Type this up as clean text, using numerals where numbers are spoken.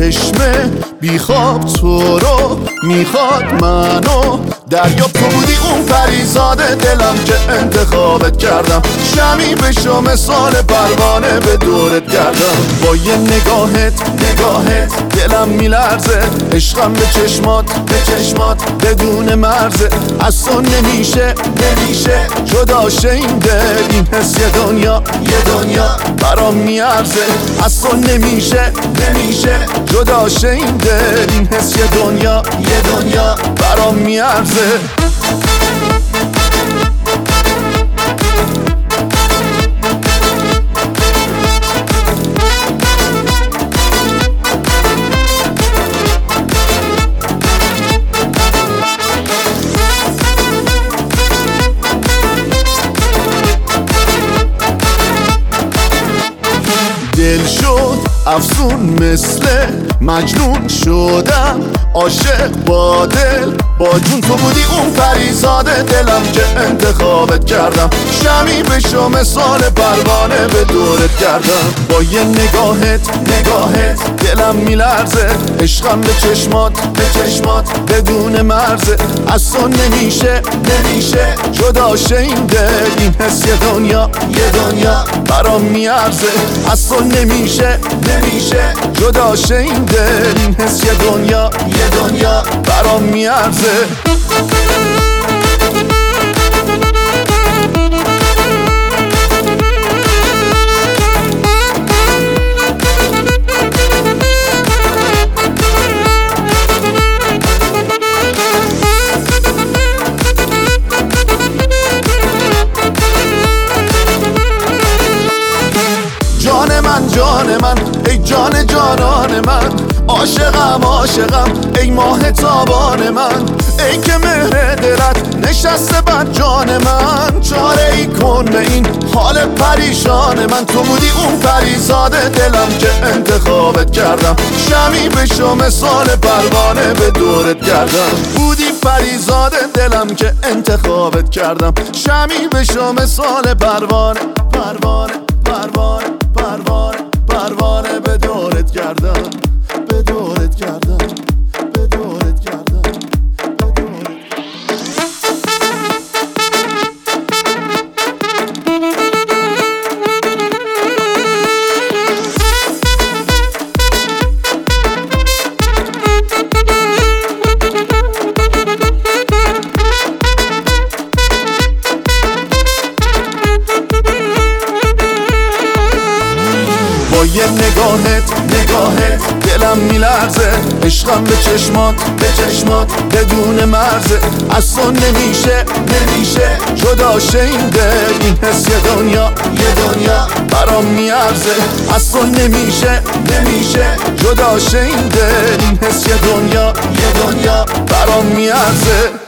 چشمه بیخواب تو رو میخواد منو دریا تو بودی اون پریزاد دلم که انتخابت کردم شمی بشو مثال پروانه به دورت گردم با یه نگاهت دلم میلرزه عشقم به چشمات بدون مرزه از تو نمیشه جدا شه این دل این حس یه دنیا برام میارزه از تو نمیشه جدا شه این دل این حس یه دنیا برام میارزه دل شد افسون مثل مجنون شدم عاشق با دل با جون تو بودی اون پریزاد دلم که انتخابت کردم شمی بشو مثال پروانه به دورت گردم با یه نگاهت دلم میلرزه عشقم به چشمات بدون مرزه از تو نمیشه جدا شه این دل این حس یه دنیا برام میارزه از تو نمیشه جدا شه این دل این حس یه دنیا برام میارزه جان من ای جانان من عاشقم ای ماه تابان من ای که مهر دلت نشسته بر جان من چاره ای کن به این حال پریشان من تو بودی اون پریزاد دلم که انتخابت کردم شمی بشو مثال پروانه به دورت گردم بودی پریزاد دلم که انتخابت کردم شمی بشو مثال پروانه به دورت گردم با یه نگاهت دلم میلرزه عشقم به چشمات بدون مرزه از تو نمیشه جدا شه این دل این حس یه دنیا برام میارزه از تو نمیشه جدا شه این دل این حس یه دنیا برام میارزه